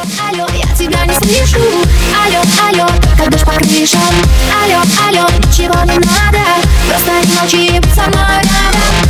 алло, я тебя не слышу. Алло, алло, как дождь по крышам. Алло, алло, ничего не надо, просто не молчи, будь со мной рядом.